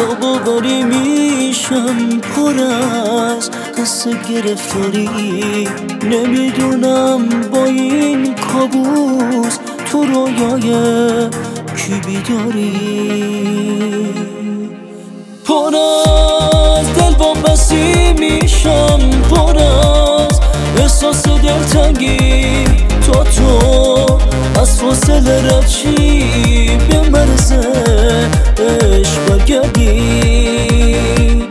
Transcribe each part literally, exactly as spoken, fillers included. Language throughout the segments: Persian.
با باوری میشم پر از قصه گرفتاری. نمیدونم با این کابوس تو رویای کی بیداری. پر از دل واپسی میشم، پر از احساس دلتنگی. تا تو از فاصله رچی به مرز عشق برگردی.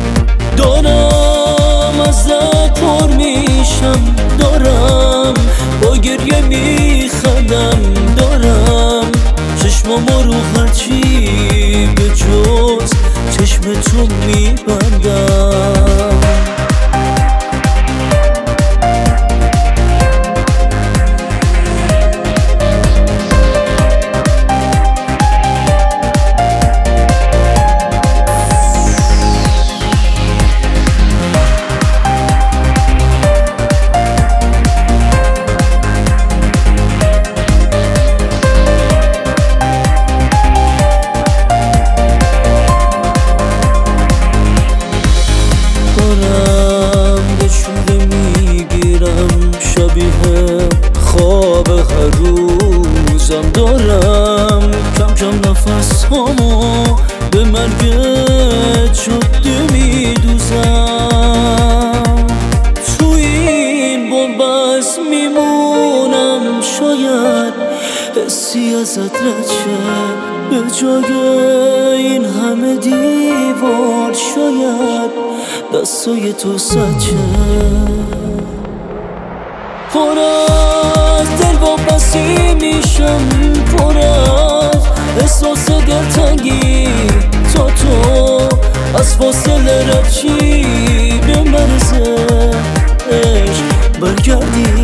دارم ازت پر میشم، دارم با گریه میخندم، دارم چشمامو رو هرچی به جز چشم تو میبندم. شبیه خواب هر روزم، دارم کم کم نفس هامو به مرگت جاده میدوزم. تو این بنبست میمونم، شاید حسی ازت رچه به جای این همه دیوار، شاید دستای تو سچه. پر از دل واپسی میشم، پر از احساس دلتنگی. تا تو از فاصله رچی به مرز عشق برگردی.